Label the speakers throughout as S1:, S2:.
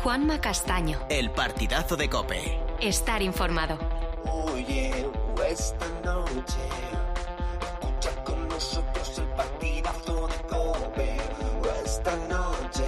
S1: Juanma Castaño.
S2: El partidazo de COPE.
S1: Estar informado.
S3: Oye, esta noche escucha con nosotros el partidazo de COPE. Esta noche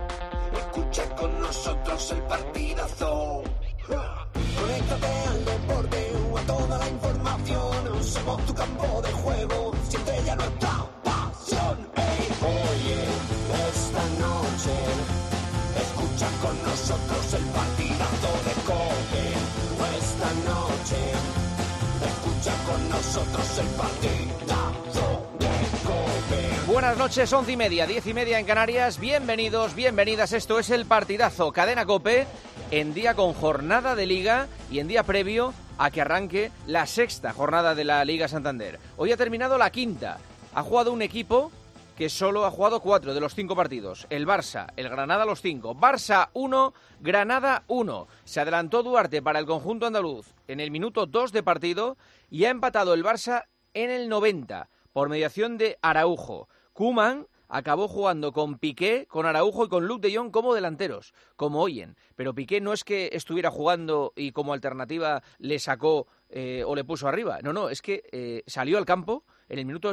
S3: escucha con nosotros el partidazo. Conéctate al deporte o a toda la información. Somos tu campo de juego, siente ya nuestra pasión. Hey, oye, esta noche escucha con nosotros el partidazo de COPE. Esta noche escucha con nosotros el partidazo de COPE.
S4: Buenas noches, 11:30, 10:30 en Canarias. Bienvenidos, bienvenidas. Esto es el partidazo Cadena COPE, en día con jornada de Liga y en día previo a que arranque la sexta jornada de la Liga Santander. Hoy ha terminado la quinta. Ha jugado un equipo que solo ha jugado 4 de los 5 partidos. El Barça, el Granada los 5. Barça 1, Granada 1. Se adelantó Duarte para el conjunto andaluz en el minuto 2 de partido y ha empatado el Barça en el 90 por mediación de Araujo. Koeman acabó jugando con Piqué, con Araujo y con Luuk de Jong como delanteros, como oyen. Pero Piqué no es que estuviera jugando y como alternativa le sacó o le puso arriba. No, es que salió al campo en el minuto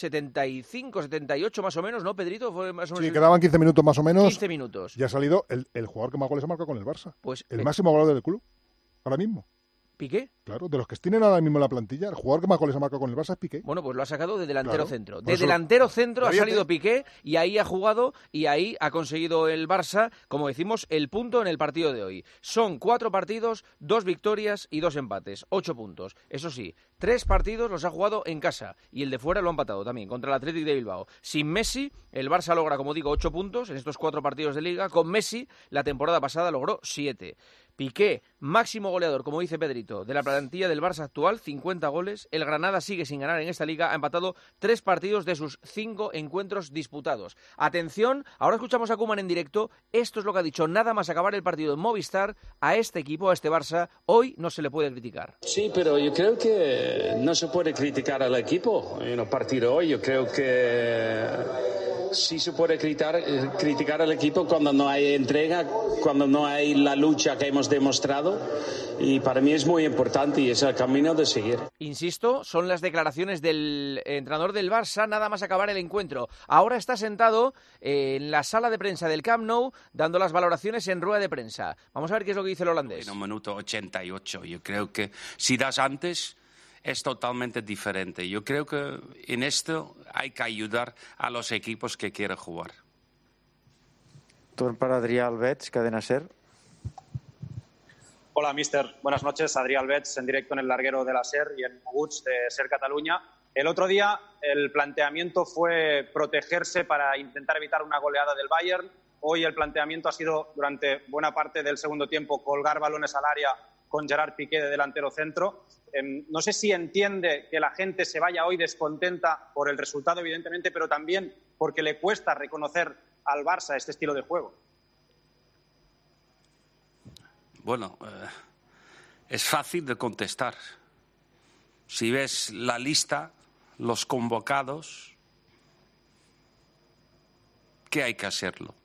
S4: 75, 78 más o menos, ¿no, Pedrito? Fue más o menos.
S5: Sí, quedaban 15 minutos más o menos.
S4: 15 minutos.
S5: Ya ha salido el jugador que más goles ha marcado con el Barça.
S4: Pues
S5: el máximo goleador del club, ahora mismo.
S4: ¿Piqué?
S5: Claro, de los que tienen ahora mismo en la plantilla, el jugador que más goles ha marcado con el Barça es Piqué.
S4: Bueno, pues lo ha sacado de delantero
S5: Claro.
S4: centro.
S5: Por
S4: De
S5: eso,
S4: delantero centro ha
S5: ríete.
S4: salido Piqué y ahí ha jugado y ahí ha conseguido el Barça, como decimos, el punto en el partido de hoy. Son 4 partidos, 2 victorias y 2 empates, 8 puntos. Eso sí, 3 partidos los ha jugado en casa y el de fuera lo ha empatado también contra el Athletic de Bilbao. Sin Messi, el Barça logra, como digo, 8 puntos en estos 4 partidos de Liga. Con Messi, la temporada pasada logró 7. Piqué, máximo goleador, como dice Pedrito, de la plantilla del Barça actual, 50 goles. El Granada sigue sin ganar en esta liga, ha empatado 3 partidos de sus 5 encuentros disputados. Atención, ahora escuchamos a Koeman en directo. Esto es lo que ha dicho nada más acabar el partido en Movistar. A este equipo, a este Barça, hoy no se le puede criticar.
S6: Sí, pero yo creo que no se puede criticar al equipo en el partido hoy. Yo creo que sí se puede criticar al equipo cuando no hay entrega, cuando no hay la lucha que hemos demostrado, y para mí es muy importante y es el camino de seguir.
S4: Insisto, son las declaraciones del entrenador del Barça nada más acabar el encuentro. Ahora está sentado en la sala de prensa del Camp Nou dando las valoraciones en rueda de prensa. Vamos a ver qué es lo que dice el holandés.
S7: En el minuto 88, yo creo que si das antes es totalmente diferente. Yo creo que en esto hay que ayudar a los equipos que quieren jugar.
S8: Torn para Adrià Albets, Cadena SER.
S9: Hola, mister. Buenas noches. Adrià Albets, en directo en el larguero de la SER y en Moguts de SER Cataluña. El otro día el planteamiento fue protegerse para intentar evitar una goleada del Bayern. Hoy el planteamiento ha sido, durante buena parte del segundo tiempo, colgar balones al área con Gerard Piqué de delantero centro. No sé si entiende que la gente se vaya hoy descontenta por el resultado, evidentemente, pero también porque le cuesta reconocer al Barça este estilo de juego.
S7: Bueno, es fácil de contestar. Si ves la lista, los convocados, ¿qué hay que hacerlo?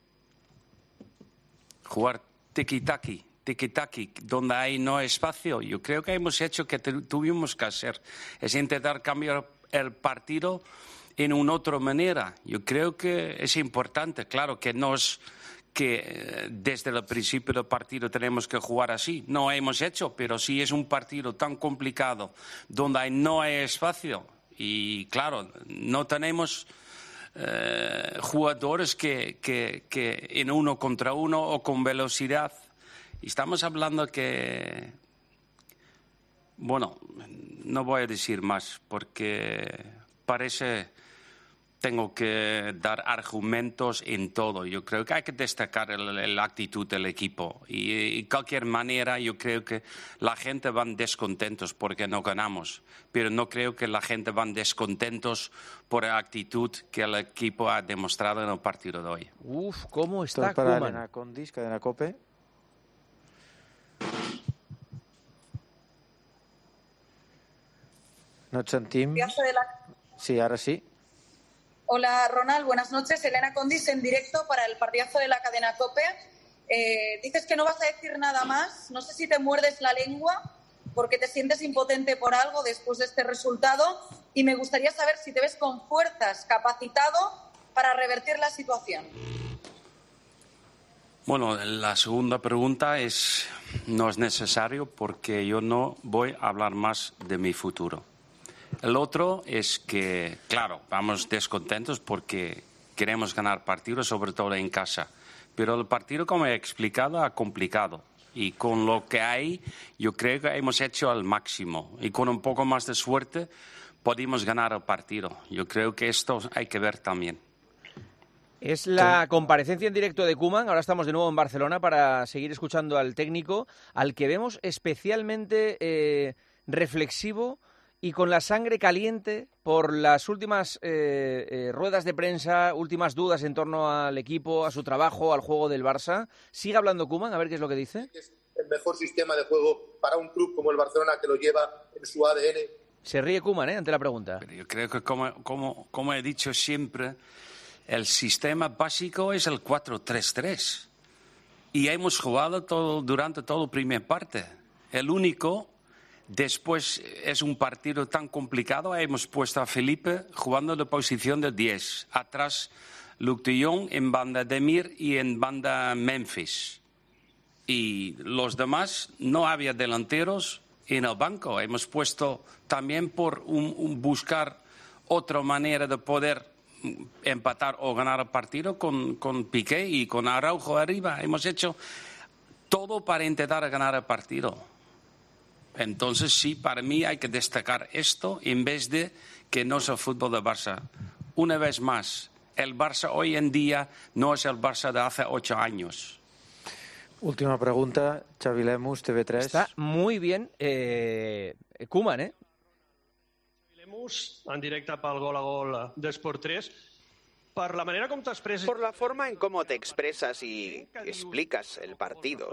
S7: Jugar tiki-taki, donde hay no espacio. Yo creo que hemos hecho que tuvimos que hacer. Es intentar cambiar el partido en una otra manera. Yo creo que es importante. Claro que no es que desde el principio del partido tenemos que jugar así. No hemos hecho, pero si es un partido tan complicado donde no hay espacio y, claro, no tenemos jugadores que en 1 contra 1 o con velocidad. Y estamos hablando que, bueno, no voy a decir más porque tengo que dar argumentos en todo. Yo creo que hay que destacar la actitud del equipo. Y de cualquier manera yo creo que la gente van descontentos porque no ganamos. Pero no creo que la gente van descontentos por la actitud que el equipo ha demostrado en el partido de hoy.
S4: Uf, ¿cómo está
S8: Para
S4: Koeman?
S8: Elena Condis, Cadena COPE. No et sentim. Sí, ara sí.
S10: Hola, Ronald. Buenas noches. Elena Condis en directo para el partidazo de la cadena COPE. Dices que no vas a decir nada más. No sé si te muerdes la lengua porque te sientes impotente por algo después de este resultado, y me gustaría saber si te ves con fuerzas, capacitado para revertir la situación.
S7: Bueno, la segunda pregunta no es necesario porque yo no voy a hablar más de mi futuro. El otro es que, claro, vamos descontentos porque queremos ganar partidos, sobre todo en casa. Pero el partido, como he explicado, ha complicado. Y con lo que hay, yo creo que hemos hecho al máximo. Y con un poco más de suerte, podemos ganar el partido. Yo creo que esto hay que ver también.
S4: Es la comparecencia en directo de Koeman. Ahora estamos de nuevo en Barcelona para seguir escuchando al técnico, al que vemos especialmente reflexivo y con la sangre caliente por las últimas ruedas de prensa, últimas dudas en torno al equipo, a su trabajo, al juego del Barça. Sigue hablando Koeman, a ver qué es lo que dice.
S11: Es el mejor sistema de juego para un club como el Barcelona, que lo lleva en su ADN.
S4: Se ríe Koeman, ante la pregunta.
S7: Pero yo creo que, como he dicho siempre, el sistema básico es el 4-3-3. Y hemos jugado durante toda la primera parte. El único... Después es un partido tan complicado, hemos puesto a Felipe jugando de posición de 10. Atrás Luuk de Jong, en banda Demir y en banda Memphis. Y los demás no había delanteros en el banco. Hemos puesto también por buscar otra manera de poder empatar o ganar el partido con Piqué y con Araujo arriba. Hemos hecho todo para intentar ganar el partido. Entonces, sí, para mí hay que destacar esto en vez de que no es el fútbol del Barça. Una vez más, el Barça hoy en día no es el Barça de hace 8 años.
S8: Última pregunta, Xavi Lemus, TV3.
S4: Está muy bien Koeman, ¿eh?
S12: Lemus, en directe pel Gol a Gol d'Esport 3. Por la manera como te expresas,
S2: por la forma en cómo te expresas y explicas el partido.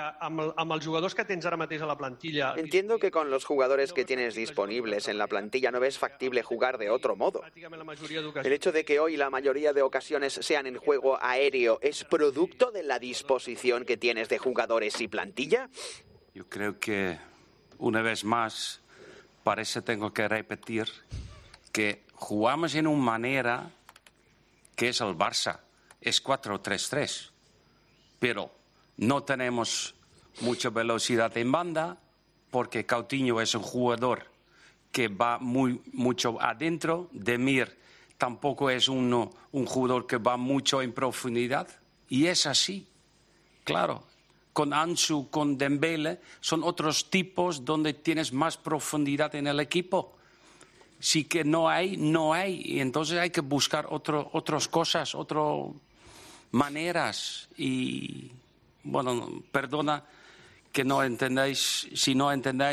S2: Entiendo que con los jugadores que tienes disponibles en la plantilla no ves factible jugar de otro modo. El hecho de que hoy la mayoría de ocasiones sean en juego aéreo es producto de la disposición que tienes de jugadores y plantilla.
S7: Yo creo que una vez más parece tengo que repetir que jugamos en una manera que es el Barça, es 4-3-3, pero no tenemos mucha velocidad en banda porque Coutinho es un jugador que va mucho adentro, Demir tampoco es un jugador que va mucho en profundidad, y es así, claro. Con Ansu, con Dembele, son otros tipos donde tienes más profundidad en el equipo. Sí que no hay, y entonces hay que buscar otras cosas, otras maneras. Y, bueno, perdona que no entendáis, si no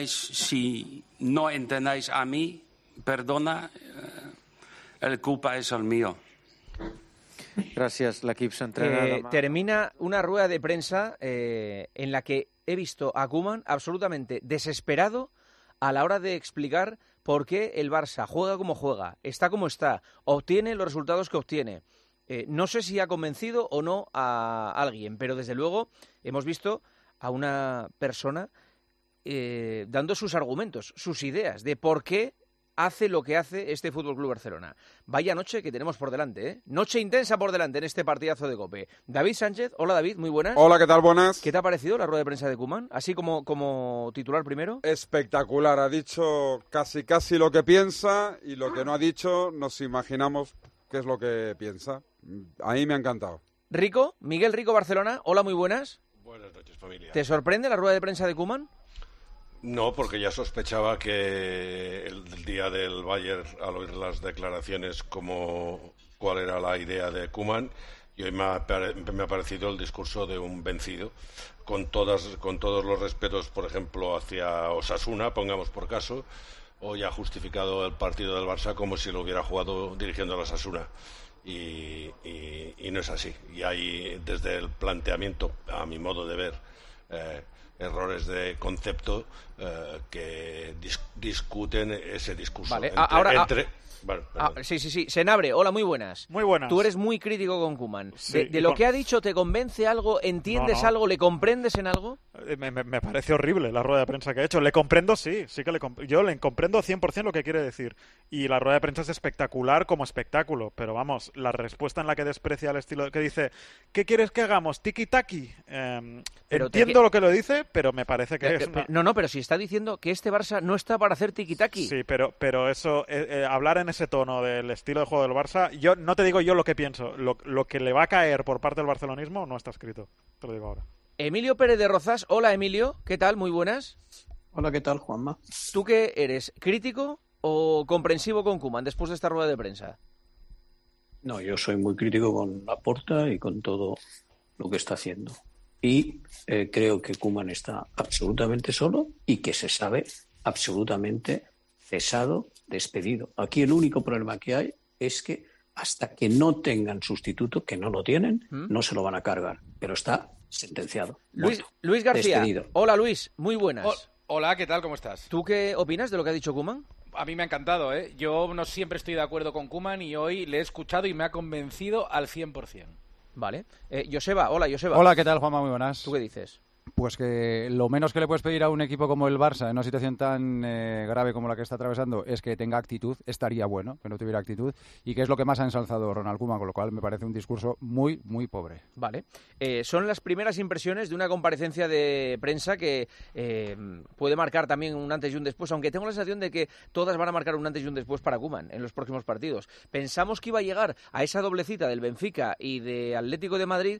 S7: entendáis a mí, perdona, el culpa es el mío.
S8: Gracias, l'equip s'entrena.
S4: Termina una rueda de prensa en la que he visto a Koeman absolutamente desesperado a la hora de explicar por qué el Barça juega como juega, está como está, obtiene los resultados que obtiene. No sé si ha convencido o no a alguien, pero desde luego hemos visto a una persona dando sus argumentos, sus ideas de por qué hace lo que hace este FC Barcelona. Vaya noche que tenemos por delante, ¿eh? Noche intensa por delante en este partidazo de COPE. David Sánchez, hola David, muy buenas.
S13: Hola, ¿qué tal? Buenas.
S4: ¿Qué te ha parecido la rueda de prensa de Koeman? Así como titular primero.
S13: Espectacular, ha dicho casi lo que piensa, y lo que no ha dicho nos imaginamos qué es lo que piensa. A mí me ha encantado.
S4: Rico, Miguel Rico, Barcelona, hola, muy buenas.
S14: Buenas noches, familia.
S4: ¿Te sorprende la rueda de prensa de Koeman?
S14: No, porque ya sospechaba que el día del Bayern, al oír las declaraciones cuál era la idea de Koeman, y hoy me ha parecido el discurso de un vencido, con todos los respetos, por ejemplo, hacia Osasuna, pongamos por caso. Hoy ha justificado el partido del Barça como si lo hubiera jugado dirigiendo a Osasuna. Y no es así. Y hay, desde el planteamiento, a mi modo de ver, errores de concepto que discuten ese discurso.
S4: Vale, sí. Senabre, hola, muy buenas.
S15: Muy buenas.
S4: Tú eres muy crítico con Koeman.
S15: Sí,
S4: ¿De lo que ha dicho te convence algo? ¿Entiendes algo? ¿Le comprendes en algo?
S15: Me parece horrible la rueda de prensa que ha hecho. Le comprendo, sí que yo le comprendo 100% lo que quiere decir. Y la rueda de prensa es espectacular como espectáculo. Pero vamos, la respuesta en la que desprecia el estilo, que dice, ¿qué quieres que hagamos? ¿Tiki-taki? Entiendo lo que lo dice, pero me parece que es una...
S4: No, pero si está diciendo que este Barça no está para hacer tiki-taki.
S15: Sí, pero eso, hablar en ese tono del estilo de juego del Barça, yo no te digo yo lo que pienso, lo que le va a caer por parte del barcelonismo no está escrito, te lo digo ahora.
S4: Emilio Pérez de Rozas, hola Emilio, ¿qué tal? Muy buenas.
S16: Hola, ¿qué tal, Juanma?
S4: ¿Tú qué eres, crítico o comprensivo con Koeman después de esta rueda de prensa?
S16: No, yo soy muy crítico con Laporta y con todo lo que está haciendo. Y creo que Koeman está absolutamente solo y que se sabe absolutamente cesado, despedido. Aquí el único problema que hay es que hasta que no tengan sustituto, que no lo tienen, no se lo van a cargar. Pero está sentenciado.
S4: Luis García.
S16: Despedido.
S4: Hola Luis, muy buenas.
S17: Hola, ¿qué tal? ¿Cómo estás?
S4: ¿Tú qué opinas de lo que ha dicho Koeman?
S17: A mí me ha encantado, ¿eh? Yo no siempre estoy de acuerdo con Koeman y hoy le he escuchado y me ha convencido al 100%.
S4: Vale. Joseba, hola Joseba.
S18: Hola, ¿qué tal, Juanma? Muy buenas.
S4: ¿Tú qué dices?
S18: Pues que lo menos que le puedes pedir a un equipo como el Barça en una situación tan grave como la que está atravesando es que tenga actitud. Estaría bueno que no tuviera actitud, y que es lo que más ha ensalzado Ronald Koeman, con lo cual me parece un discurso muy, muy pobre.
S4: Vale. Son las primeras impresiones de una comparecencia de prensa que puede marcar también un antes y un después, aunque tengo la sensación de que todas van a marcar un antes y un después para Koeman en los próximos partidos. Pensamos que iba a llegar a esa doblecita del Benfica y de Atlético de Madrid,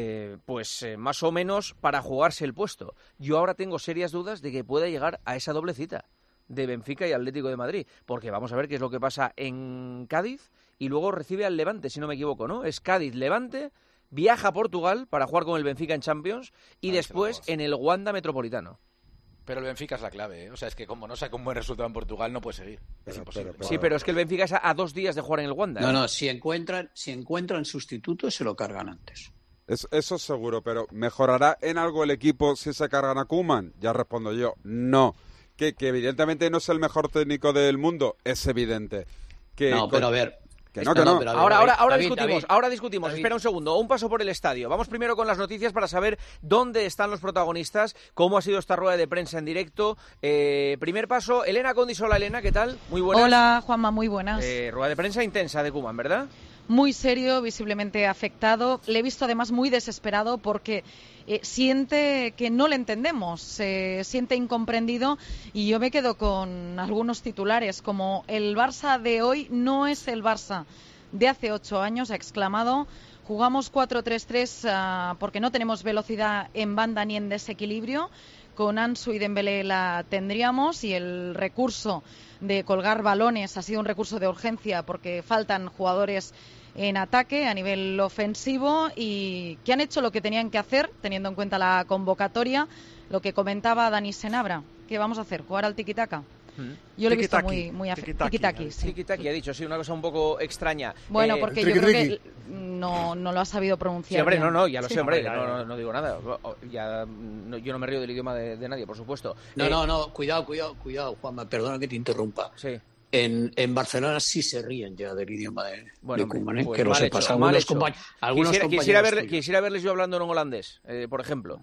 S4: más o menos para jugarse el puesto. Yo ahora tengo serias dudas de que pueda llegar a esa doble cita de Benfica y Atlético de Madrid, porque vamos a ver qué es lo que pasa en Cádiz y luego recibe al Levante, si no me equivoco, ¿no? Es Cádiz-Levante, viaja a Portugal para jugar con el Benfica en Champions y después en el Wanda Metropolitano.
S17: Pero el Benfica es la clave, ¿eh? O sea, es que como no saca un buen resultado en Portugal no puede seguir. Es imposible.
S4: Sí, pero es que el Benfica es a 2 días de jugar en el Wanda.
S16: No, si encuentran sustitutos se lo cargan antes.
S13: Eso seguro, pero ¿mejorará en algo el equipo si se cargan a Koeman? Ya respondo yo, no. Que evidentemente no es el mejor técnico del mundo, es evidente.
S16: Pero a ver...
S13: Que no.
S4: Ahora discutimos. Espera un segundo, un paso por el estadio. Vamos primero con las noticias para saber dónde están los protagonistas, cómo ha sido esta rueda de prensa en directo. Primer paso, Elena Condis. Hola Elena, ¿qué tal? Muy buenas.
S19: Hola Juanma, muy buenas.
S4: Rueda de prensa intensa de Koeman, ¿verdad?
S19: Muy serio, visiblemente afectado. Le he visto además muy desesperado porque siente que no le entendemos, se siente incomprendido, y yo me quedo con algunos titulares como: el Barça de hoy no es el Barça de hace 8 años, ha exclamado. Jugamos 4-3-3 porque no tenemos velocidad en banda ni en desequilibrio. Con Ansu y Dembélé la tendríamos, y el recurso de colgar balones ha sido un recurso de urgencia porque faltan jugadores en ataque a nivel ofensivo, y que han hecho lo que tenían que hacer teniendo en cuenta la convocatoria. Lo que comentaba Dani Senabra, ¿qué vamos a hacer? ¿Jugar al tiki-taka? Yo lo he visto muy tiki-taki.
S4: Tiki-taki, ha dicho, sí, una cosa un poco extraña.
S19: Bueno, porque yo creo que no lo ha sabido pronunciar.
S4: Sí, hombre,
S19: bien.
S4: Ya lo sé, hombre, no digo nada. Yo no me río del idioma de nadie, por supuesto.
S16: Cuidado, Juanma, perdona que te interrumpa.
S4: Sí.
S16: En Barcelona sí se ríen ya del idioma de Koeman,
S4: pues
S16: que lo sepas.
S4: Quisiera verles yo hablando en holandés, por ejemplo.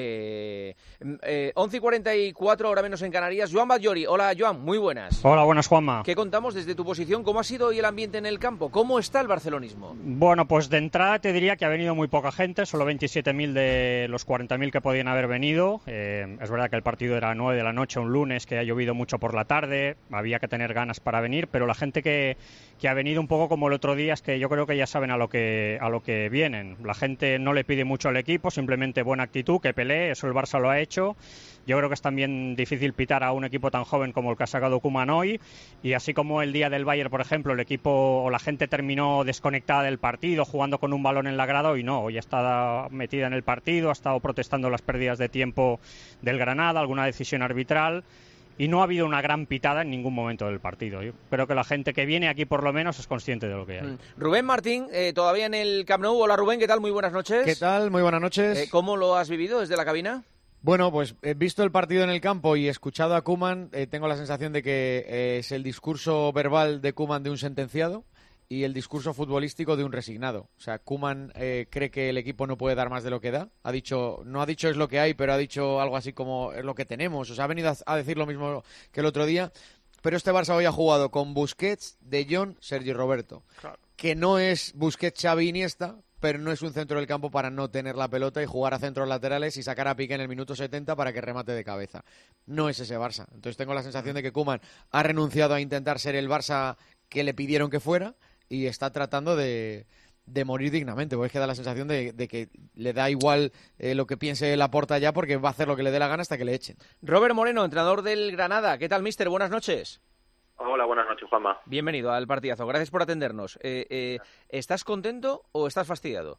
S4: 11:44, ahora menos en Canarias. Joan Batllori. Hola, Joan, muy buenas.
S20: Hola, buenas, Juanma.
S4: ¿Qué contamos desde tu posición? ¿Cómo ha sido hoy el ambiente en el campo? ¿Cómo está el barcelonismo?
S20: Bueno, pues de entrada te diría que ha venido muy poca gente, solo 27.000 de los 40.000 que podían haber venido. Es verdad que el partido era a 9 de la noche, un lunes, que ha llovido mucho por la tarde, había que tener ganas para venir, pero la gente que ha venido un poco como el otro día es que yo creo que ya saben a lo que vienen. La gente no le pide mucho al equipo, simplemente buena actitud, que pelee, eso el Barça lo ha hecho. Yo creo que es también difícil pitar a un equipo tan joven como el que ha sacado Koeman hoy, y así como el día del Bayern, por ejemplo, el equipo o la gente terminó desconectada del partido, jugando con un balón en la grada, hoy no, hoy está metida en el partido, ha estado protestando las pérdidas de tiempo del Granada, alguna decisión arbitral, y no ha habido una gran pitada en ningún momento del partido. Yo creo que la gente que viene aquí por lo menos es consciente de lo que hay.
S4: Rubén Martín, todavía en el Camp Nou. Hola Rubén, ¿qué tal? Muy buenas noches.
S21: ¿Qué tal? Muy buenas noches.
S4: ¿Cómo lo has vivido desde la cabina?
S21: Bueno, pues visto el partido en el campo y escuchado a Koeman, tengo la sensación de que es el discurso verbal de Koeman de un sentenciado y el discurso futbolístico de un resignado. O sea, Koeman cree que el equipo no puede dar más de lo que da. No ha dicho es lo que hay, pero ha dicho algo así como es lo que tenemos. O sea, ha venido a decir lo mismo que el otro día. Pero este Barça hoy ha jugado con Busquets, De Jong, Sergi Roberto. Claro. Que no es Busquets, Xavi, Iniesta, pero no es un centro del campo para no tener la pelota y jugar a centros laterales y sacar a Piqué en el minuto 70 para que remate de cabeza. No es ese Barça. Entonces tengo la sensación de que Koeman ha renunciado a intentar ser el Barça que le pidieron que fuera y está tratando de morir dignamente. Porque es que da la sensación de que le da igual lo que piense Laporta ya, porque va a hacer lo que le dé la gana hasta que le echen.
S4: Robert Moreno, entrenador del Granada. ¿Qué tal, míster? Buenas noches.
S22: Hola, buenas noches, Juanma.
S4: Bienvenido al partidazo. Gracias por atendernos. ¿Estás contento o estás fastidiado?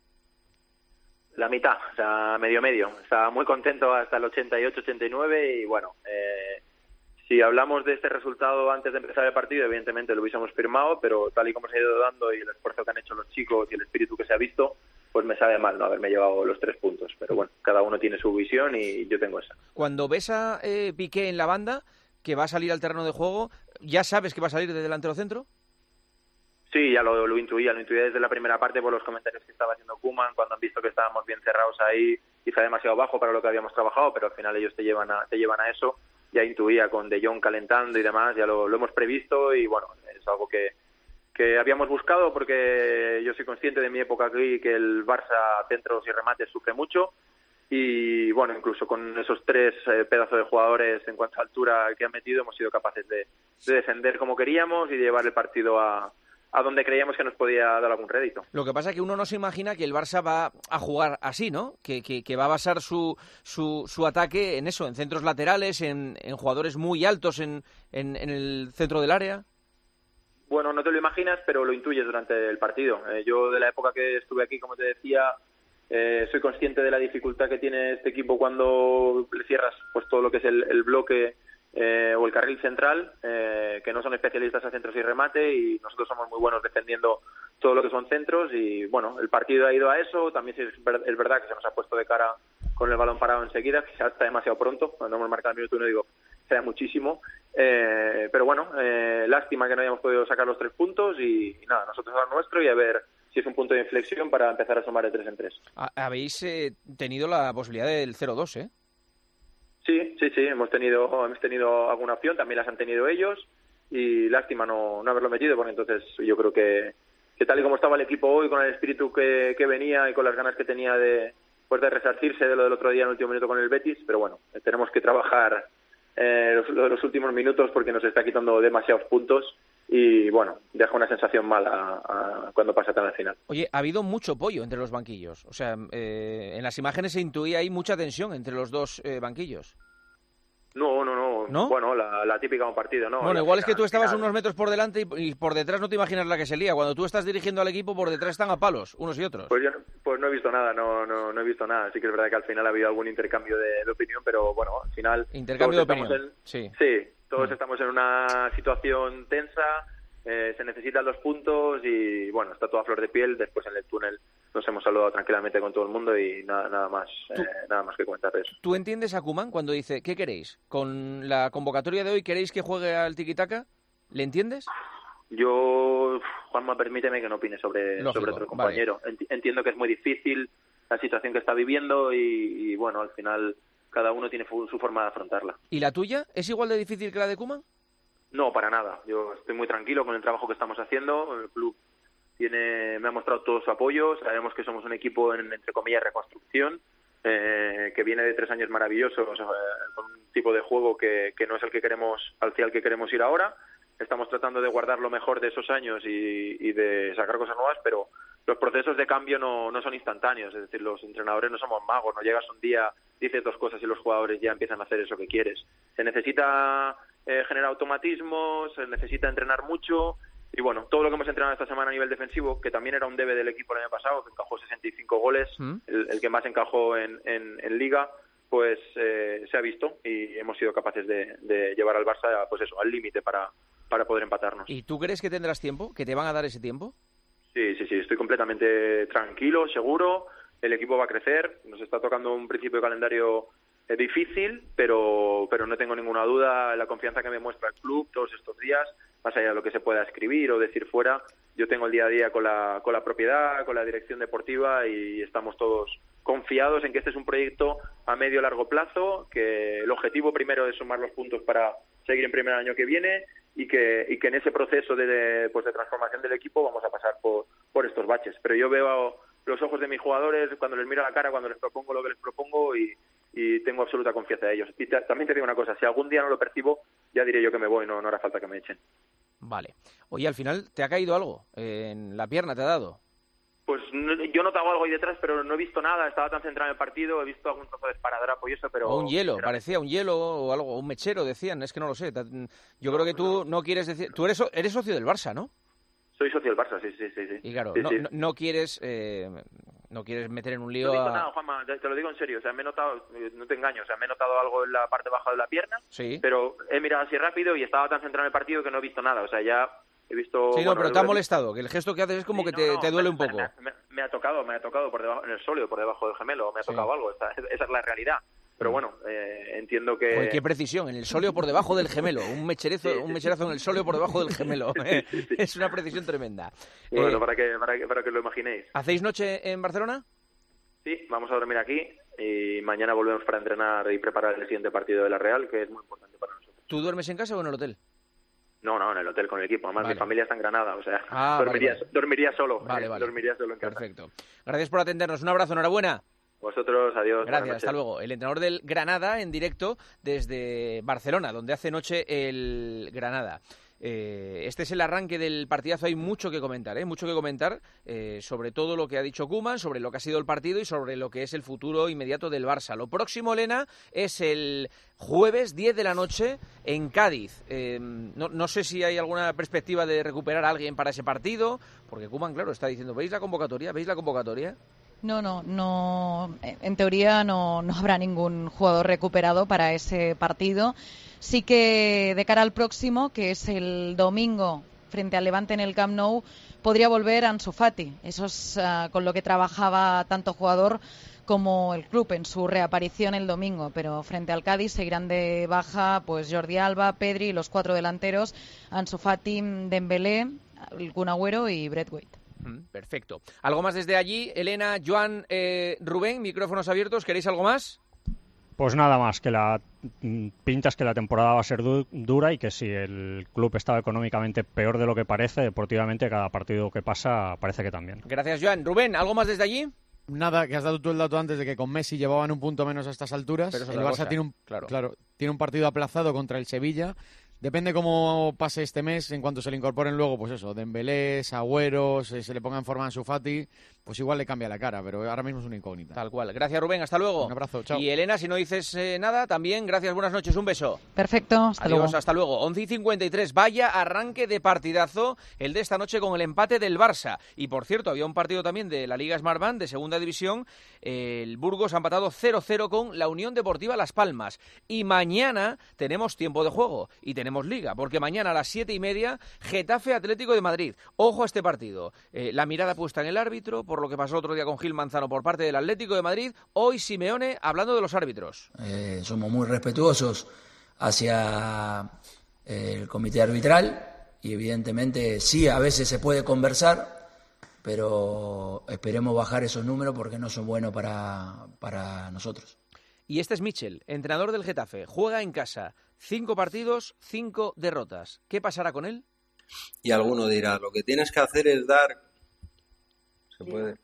S22: La mitad, o sea, medio. Estaba muy contento hasta el 88-89 y bueno, si hablamos de este resultado antes de empezar el partido, evidentemente lo hubiésemos firmado, pero tal y como se ha ido dando y el esfuerzo que han hecho los chicos y el espíritu que se ha visto, pues me sabe mal no haberme llevado los 3 puntos. Pero bueno, cada uno tiene su visión y yo tengo esa.
S4: Cuando ves a Piqué en la banda, que va a salir al terreno de juego, ¿ya sabes que va a salir de delantero centro?
S22: Sí, ya lo intuía desde la primera parte por los comentarios que estaba haciendo Koeman, cuando han visto que estábamos bien cerrados ahí, quizá demasiado bajo para lo que habíamos trabajado, pero al final ellos te llevan a eso. Ya intuía con De Jong calentando y demás, ya lo hemos previsto y bueno, es algo que habíamos buscado porque yo soy consciente de mi época aquí que el Barça centros y remates sufre mucho. Y bueno, incluso con esos 3 pedazos de jugadores en cuanto a altura que han metido, hemos sido capaces de defender como queríamos y de llevar el partido a donde creíamos que nos podía dar algún rédito.
S4: Lo que pasa es que uno no se imagina que el Barça va a jugar así, ¿no? Que va a basar su ataque en eso, en centros laterales, en jugadores muy altos en el centro del área.
S22: Bueno, no te lo imaginas, pero lo intuyes durante el partido. Yo de la época que estuve aquí, como te decía, soy consciente de la dificultad que tiene este equipo cuando le cierras pues todo lo que es el bloque o el carril central, que no son especialistas en centros y remate y nosotros somos muy buenos defendiendo todo lo que son centros y bueno, el partido ha ido a eso. También es verdad que se nos ha puesto de cara con el balón parado enseguida, que ya está demasiado pronto, cuando hemos marcado el minuto 1 digo, sea muchísimo, pero bueno, lástima que no hayamos podido sacar los 3 puntos y nada, nosotros a lo nuestro y a ver si es un punto de inflexión para empezar a sumar de 3 en 3.
S4: Habéis tenido la posibilidad del 0-2, ¿eh?
S22: Sí, hemos tenido alguna opción, también las han tenido ellos y lástima no haberlo metido, porque entonces yo creo que tal y como estaba el equipo hoy, con el espíritu que venía y con las ganas que tenía de resarcirse de lo del otro día en el último minuto con el Betis, pero bueno, tenemos que trabajar los últimos minutos porque nos está quitando demasiados puntos y bueno, deja una sensación mala cuando pasa tan al final.
S4: Oye, ha habido mucho pollo entre los banquillos, o sea, en las imágenes se intuía ahí mucha tensión entre los dos banquillos.
S22: No. Bueno, la típica de un partido, ¿no?
S4: Bueno, igual es que tú estabas unos metros por delante y por detrás no te imaginas la que se lía. Cuando tú estás dirigiendo al equipo, por detrás están a palos, unos y otros.
S22: Pues yo no he visto nada, no he visto nada. Sí que es verdad que al final ha habido algún intercambio de opinión, pero bueno, al final...
S4: Intercambio de opinión, sí.
S22: Sí, todos estamos en una situación tensa, se necesitan los puntos y bueno, está toda flor de piel. Después en el túnel nos hemos saludado tranquilamente con todo el mundo y nada más que comentar de eso.
S4: ¿Tú entiendes a Koeman cuando dice, ¿qué queréis? ¿Con la convocatoria de hoy queréis que juegue al tiki-taka? ¿Le entiendes?
S22: Yo, Juanma, permíteme que no opine sobre otro compañero. Vale. Entiendo que es muy difícil la situación que está viviendo y bueno, al final cada uno tiene su forma de afrontarla.
S4: ¿Y la tuya? ¿Es igual de difícil que la de Koeman?
S22: No, para nada. Yo estoy muy tranquilo con el trabajo que estamos haciendo. El club me ha mostrado todo su apoyo. Sabemos que somos un equipo en, entre comillas, reconstrucción, que viene de 3 años maravillosos, con un tipo de juego que no es el que queremos, hacia el que queremos ir ahora. Estamos tratando de guardar lo mejor de esos años y de sacar cosas nuevas, pero los procesos de cambio no son instantáneos. Es decir, los entrenadores no somos magos. No llegas un día, dices 2 cosas y los jugadores ya empiezan a hacer eso que quieres. Se necesita generar automatismos, se necesita entrenar mucho. Y bueno, todo lo que hemos entrenado esta semana a nivel defensivo, que también era un debe del equipo el año pasado, que encajó 65 goles, el que más encajó en Liga, pues se ha visto y hemos sido capaces de llevar al Barça pues eso, al límite para poder empatarnos.
S4: ¿Y tú crees que tendrás tiempo? ¿Que te van a dar ese tiempo?
S22: Sí, estoy completamente tranquilo, seguro. El equipo va a crecer. Nos está tocando un principio de calendario Es difícil, pero no tengo ninguna duda en la confianza que me muestra el club todos estos días, más allá de lo que se pueda escribir o decir fuera. Yo tengo el día a día con la propiedad, con la dirección deportiva, y estamos todos confiados en que este es un proyecto a medio largo plazo, que el objetivo primero es sumar los puntos para seguir en primer año que viene, y que en ese proceso de transformación del equipo vamos a pasar por estos baches. Pero yo veo los ojos de mis jugadores cuando les miro a la cara, cuando les propongo lo que les propongo, y tengo absoluta confianza en ellos. Y también te digo una cosa, si algún día no lo percibo, ya diré yo que me voy, no hará falta que me echen.
S4: Vale. Oye, al final, ¿te ha caído algo? ¿En la pierna te ha dado?
S22: Pues yo notaba algo ahí detrás, pero no he visto nada, estaba tan centrado en el partido, he visto algún trozo de esparadrapo y eso, pero...
S4: O un hielo, parecía un hielo o algo, un mechero, decían, es que no lo sé. Yo creo que tú no quieres decir... Tú eres socio del Barça, ¿no?
S22: Soy socio del Barça, sí.
S4: Y claro,
S22: sí,
S4: no quieres meter en un lío...
S22: No he visto nada, Juanma, te lo digo en serio, o sea, me he notado, no te engaño, o sea, me he notado algo en la parte baja de la pierna,
S4: sí,
S22: pero he mirado así rápido y estaba tan centrado en el partido que no he visto nada, o sea, ya he visto...
S4: Sí, no, pero te ha molestado, que el gesto que haces es como que te duele un poco.
S22: Me ha tocado por debajo, en el sóleo, por debajo del gemelo, me ha tocado algo, esa es la realidad. Pero bueno, entiendo que...
S4: Joder, qué precisión, en el sóleo por debajo del gemelo, un mecherazo en el sóleo por debajo del gemelo. Sí. Es una precisión tremenda.
S22: Bueno, para que lo imaginéis.
S4: ¿Hacéis noche en Barcelona?
S22: Sí, vamos a dormir aquí y mañana volvemos para entrenar y preparar el siguiente partido de la Real, que es muy importante para nosotros.
S4: ¿Tú duermes en casa o en el hotel?
S22: No, en el hotel con el equipo. Además, mi familia está en Granada, o sea, dormiría solo.
S4: Vale.
S22: Dormiría solo en casa.
S4: Perfecto. Gracias por atendernos. Un abrazo, enhorabuena.
S22: Vosotros, adiós.
S4: Gracias, hasta luego. El entrenador del Granada en directo desde Barcelona, donde hace noche el Granada. Este es el arranque del partidazo. Hay mucho que comentar, sobre todo lo que ha dicho Koeman, sobre lo que ha sido el partido y sobre lo que es el futuro inmediato del Barça. Lo próximo, Elena, es el jueves 10 de la noche en Cádiz. No sé si hay alguna perspectiva de recuperar a alguien para ese partido, porque Koeman, claro, está diciendo, ¿veis la convocatoria?
S19: No. En teoría no habrá ningún jugador recuperado para ese partido. Sí que de cara al próximo, que es el domingo frente al Levante en el Camp Nou, podría volver Ansu Fati. Eso es con lo que trabajaba tanto jugador como el club en su reaparición el domingo. Pero frente al Cádiz seguirán de baja pues Jordi Alba, Pedri y los 4 delanteros, Ansu Fati, Dembélé, el Kun Agüero y Braithwaite.
S4: Perfecto. ¿Algo más desde allí? Elena, Joan, Rubén, micrófonos abiertos. ¿Queréis algo más?
S20: Pues nada más, que la pinta es que la temporada va a ser dura y que si el club está económicamente peor de lo que parece, deportivamente cada partido que pasa parece que también.
S4: Gracias, Joan. Rubén, ¿algo más desde allí?
S21: Nada, que has dado tú el dato antes de que con Messi llevaban un punto menos a estas alturas.
S4: Pero
S21: el Barça tiene un partido aplazado contra el Sevilla. Depende cómo pase este mes, en cuanto se le incorporen luego, pues eso, Dembélé, Agüero, se le ponga en forma Ansu Fati, pues igual le cambia la cara, pero ahora mismo es una incógnita.
S4: Tal cual. Gracias, Rubén, hasta luego.
S21: Un abrazo, chao.
S4: Y Elena, si no dices nada, también, gracias, buenas noches, un beso.
S19: Perfecto,
S4: Adiós, hasta luego. 11:53, vaya arranque de partidazo el de esta noche con el empate del Barça. Y por cierto, había un partido también de la Liga Smartbank de segunda división, el Burgos ha empatado 0-0 con la Unión Deportiva Las Palmas. Y mañana tenemos tiempo de juego y tenemos Liga, porque mañana a las 7:30, Getafe Atlético de Madrid. Ojo a este partido. La mirada puesta en el árbitro, por lo que pasó el otro día con Gil Manzano por parte del Atlético de Madrid. Hoy Simeone hablando de los árbitros.
S1: Somos muy respetuosos hacia el comité arbitral y evidentemente sí, a veces se puede conversar, pero esperemos bajar esos números porque no son buenos para nosotros.
S4: Y este es Michel, entrenador del Getafe. Juega en casa. 5 partidos, 5 derrotas. ¿Qué pasará con él?
S3: Y alguno dirá, lo que tienes que hacer es dar... Se puede.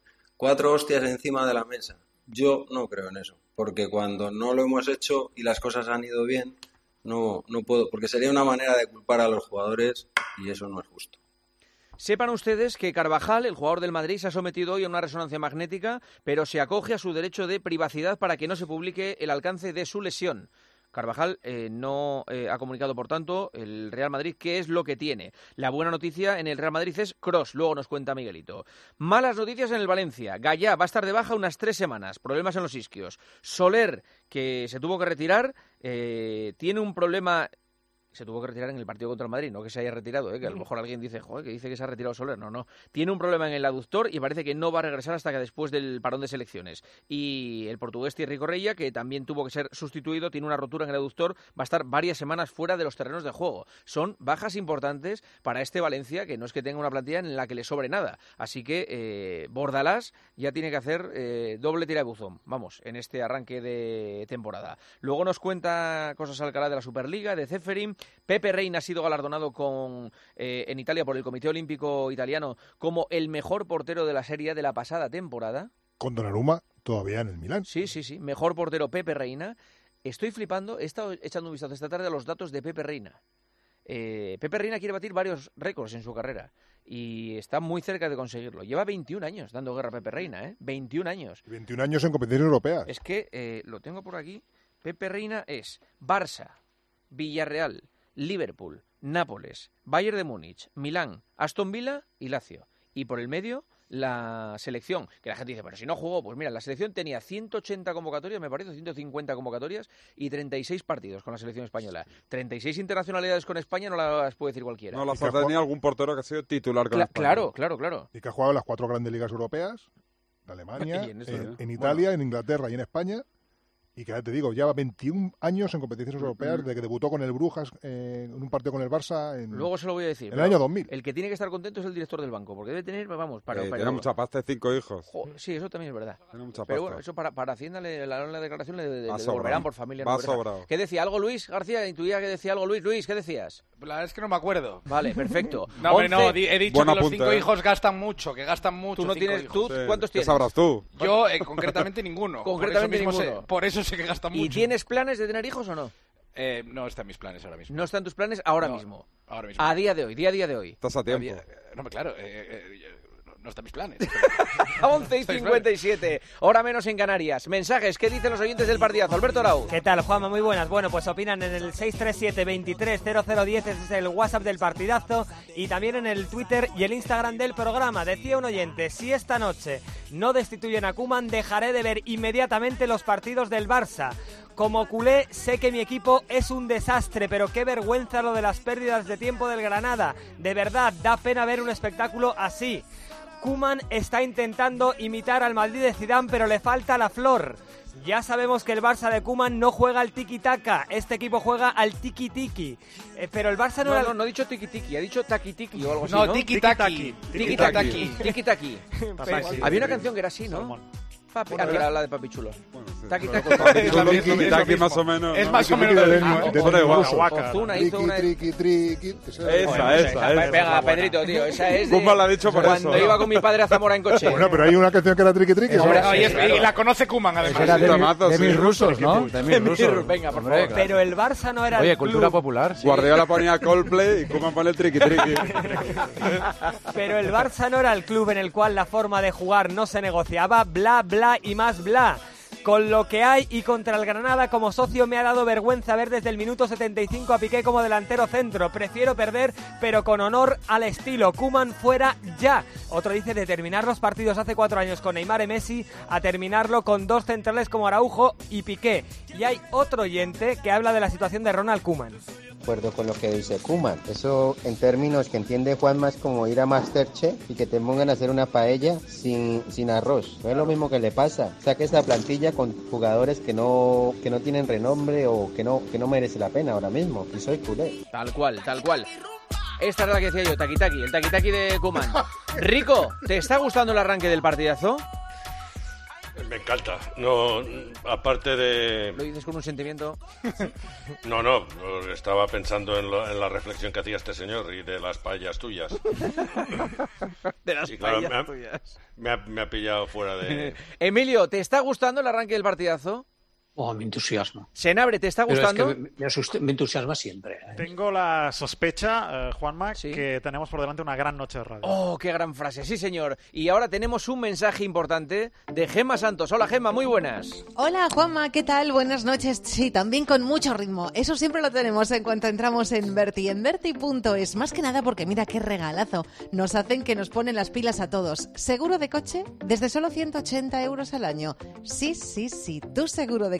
S3: 4 hostias encima de la mesa. Yo no creo en eso. Porque cuando no lo hemos hecho y las cosas han ido bien, no puedo. Porque sería una manera de culpar a los jugadores y eso no es justo.
S4: Sepan ustedes que Carvajal, el jugador del Madrid, se ha sometido hoy a una resonancia magnética, pero se acoge a su derecho de privacidad para que no se publique el alcance de su lesión. Carvajal no ha comunicado, por tanto, el Real Madrid qué es lo que tiene. La buena noticia en el Real Madrid es Kroos, luego nos cuenta Miguelito. Malas noticias en el Valencia. Gallá va a estar de baja unas 3 semanas, problemas en los isquios. Soler, que se tuvo que retirar, tiene un problema se tuvo que retirar en el partido contra el Madrid, no que se haya retirado, que a lo mejor alguien dice, joder, que dice que se ha retirado Soler. No. Tiene un problema en el aductor y parece que no va a regresar hasta que después del parón de selecciones. Y el portugués Thierry Correia, que también tuvo que ser sustituido, tiene una rotura en el aductor, va a estar varias semanas fuera de los terrenos de juego. Son bajas importantes para este Valencia, que no es que tenga una plantilla en la que le sobre nada. Así que Bordalás ya tiene que hacer doble tira de buzón, vamos, en este arranque de temporada. Luego nos cuenta cosas Alcalá de la Superliga, de Ceferin. Pepe Reina ha sido galardonado en Italia por el Comité Olímpico Italiano como el mejor portero de la Serie A de la pasada temporada.
S5: Con Donnarumma todavía en el Milán.
S4: Sí. Mejor portero Pepe Reina. Estoy flipando, he estado echando un vistazo esta tarde a los datos de Pepe Reina. Pepe Reina quiere batir varios récords en su carrera y está muy cerca de conseguirlo. Lleva 21 años dando guerra a Pepe Reina, 21 años.
S5: 21 años en competiciones europeas.
S4: Es que, lo tengo por aquí, Pepe Reina es Barça, Villarreal, Liverpool, Nápoles, Bayern de Múnich, Milán, Aston Villa y Lazio. Y por el medio, la selección, que la gente dice, pero si no jugó, pues mira, la selección tenía 180 convocatorias, me parece, 150 convocatorias y 36 partidos con la selección española. 36 internacionalidades con España no las puede decir cualquiera.
S13: No las ha tenido algún portero que ha sido titular con España.
S4: Claro.
S5: Y que ha jugado en las 4 grandes ligas europeas, de Alemania, en Italia, en Inglaterra y en España. Y que ya te digo, lleva 21 años en competiciones europeas, desde que debutó con el Brujas en un partido con el Barça.
S4: Luego se lo voy a decir.
S5: En el año 2000.
S4: El que tiene que estar contento es el director del banco, porque debe tener,
S13: tiene mucha pasta, 5 hijos.
S4: Sí, eso también es verdad.
S13: Tiene mucha pasta.
S4: Pero bueno, eso para Hacienda, la declaración le devolverán por familia.
S13: Va sobrado.
S4: ¿Qué decía algo Luis García? Intuía que decía algo Luis. Luis, ¿qué decías?
S17: La verdad es que no me acuerdo.
S4: Vale, perfecto.
S17: No, he dicho que los 5 hijos gastan mucho,
S4: ¿Tú no tienes? ¿Tú cuántos tienes?
S13: ¿Qué sabrás tú?
S17: Yo, concretamente ninguno.
S4: Concretamente ninguno.
S17: Por eso sé que gastan mucho.
S4: ¿Y tienes planes de tener hijos o no?
S17: No está en mis planes ahora mismo.
S4: ¿No está en tus planes ahora mismo?
S17: Ahora mismo.
S4: A día de hoy.
S13: Estás a tiempo.
S17: No, claro, no está en mis planes.
S4: 11:57, hora menos en Canarias. Mensajes, ¿qué dicen los oyentes del partidazo? Alberto Arau.
S6: ¿Qué tal, Juanma? Muy buenas. Bueno, pues opinan en el 637-230010, ese es el WhatsApp del partidazo, y también en el Twitter y el Instagram del programa. Decía un oyente, si esta noche no destituyen a Koeman, dejaré de ver inmediatamente los partidos del Barça. Como culé, sé que mi equipo es un desastre, pero qué vergüenza lo de las pérdidas de tiempo del Granada. De verdad, da pena ver un espectáculo así. Koeman está intentando imitar al Madrid de Zidane, pero le falta la flor. Ya sabemos que el Barça de Koeman no juega al tiki-taka, este equipo juega al tiki-tiki. Pero el Barça
S4: no ha dicho tiki-tiki, ha dicho taki-tiki o algo así,
S17: ¿no? Tiki-taki.
S4: Tiki-taki. Había una canción que era así, ¿no? Que era la de Papi Chulo.
S13: Tiki-taki más o menos.
S17: Es más o menos
S4: Ozuna hizo una...
S13: Esa.
S4: Venga, Pedrito, tío, esa es
S13: Koeman la ha dicho por eso.
S4: Cuando iba con mi padre a Zamora en coche.
S5: Bueno, pero hay una canción que era triqui-triqui.
S17: Y la conoce Koeman, además.
S18: De mis rusos, ¿no? De mis rusos.
S4: Venga, por favor.
S6: Pero el Barça no era
S18: el
S6: club.
S18: Cultura popular.
S13: Guardiola ponía Coldplay y Koeman pone el triqui-triqui.
S6: Pero el Barça no era el club en el cual la forma de jugar no se negociaba, bla, bla y más bla. Con lo que hay y contra el Granada como socio me ha dado vergüenza ver desde el minuto 75 a Piqué como delantero centro. Prefiero perder, pero con honor al estilo. Koeman fuera ya. Otro dice de terminar los partidos hace 4 años con Neymar y Messi a terminarlo con 2 centrales como Araujo y Piqué. Y hay otro oyente que habla de la situación de Ronald Koeman.
S23: De acuerdo con lo que dice Koeman. Eso en términos que entiende Juan más como ir a Masterchef y que te pongan a hacer una paella sin arroz. No es lo mismo que le pasa. Saque esa plantilla con jugadores que no tienen renombre o que no merece la pena ahora mismo. Y soy culé.
S4: Tal cual. Esta era la que decía yo, taki-taki, el taki-taki de Koeman. Rico, ¿te está gustando el arranque del partidazo?
S14: Me encanta. No, aparte de...
S4: ¿Lo dices con un sentimiento?
S14: No, estaba pensando en la reflexión que hacía este señor y de las paellas tuyas.
S4: De las paellas tuyas.
S14: Me ha pillado fuera de...
S4: Emilio, ¿te está gustando el arranque del partidazo?
S16: Oh, me entusiasma.
S4: Senabre, ¿te está gustando?
S16: Pero es que me entusiasma siempre.
S15: Tengo la sospecha, Juanma, que tenemos por delante una gran noche de radio.
S4: Oh, qué gran frase, sí señor. Y ahora tenemos un mensaje importante de Gemma Santos. Hola Gemma, muy buenas.
S24: Hola Juanma, ¿qué tal? Buenas noches. Sí, también con mucho ritmo. Eso siempre lo tenemos en cuanto entramos en Berti. En Berti.es, más que nada porque mira qué regalazo. Nos hacen que nos ponen las pilas a todos. Seguro de coche desde solo 180 euros al año. Sí, tu seguro de coche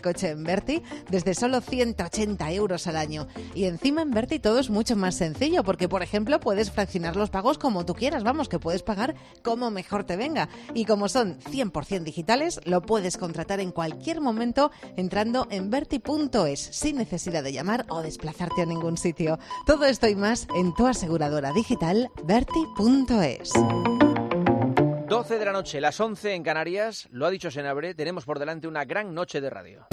S24: coche en Berti desde solo 180 euros al año. Y encima en Berti todo es mucho más sencillo porque, por ejemplo, puedes fraccionar los pagos como tú quieras, vamos, que puedes pagar como mejor te venga. Y como son 100% digitales, lo puedes contratar en cualquier momento entrando en Berti.es, sin necesidad de llamar o desplazarte a ningún sitio. Todo esto y más en tu aseguradora digital Berti.es.
S4: 12 de la noche, las 11 en Canarias, lo ha dicho Senabre, tenemos por delante una gran noche de radio.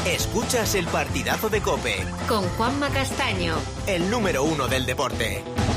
S9: Escuchas el partidazo de COPE
S10: con Juanma Castaño,
S9: el número 1 del deporte.